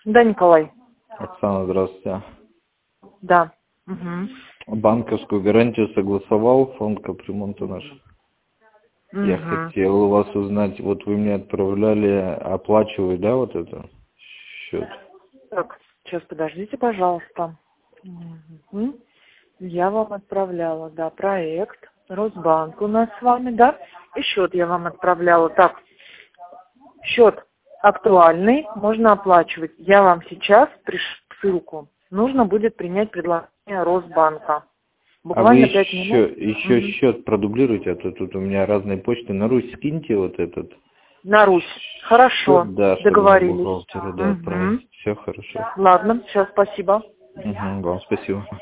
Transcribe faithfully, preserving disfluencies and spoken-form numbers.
Да, Николай. Оксана, здравствуйте. Да. Угу. Банковскую гарантию согласовал, фонд капремонта наш. Угу. Я хотел у вас узнать, вот вы мне отправляли, оплачивать, да, вот это счет? Так, сейчас подождите, пожалуйста. Угу. Я вам отправляла, да, проект, Росбанк у нас с вами, да, и счет я вам отправляла. Так, счет актуальный, можно оплачивать. Я вам сейчас пришлю ссылку. Нужно будет принять предложение Росбанка. Буквально а вы пять еще, минут. еще Угу. счет продублируйте, а то тут у меня разные почты. На Русь скиньте вот этот. На Русь. Хорошо, Счет, да, чтобы на договорились. бухгалтера, да, Угу. отправить. Все хорошо. Ладно, все, спасибо. Угу, вам спасибо.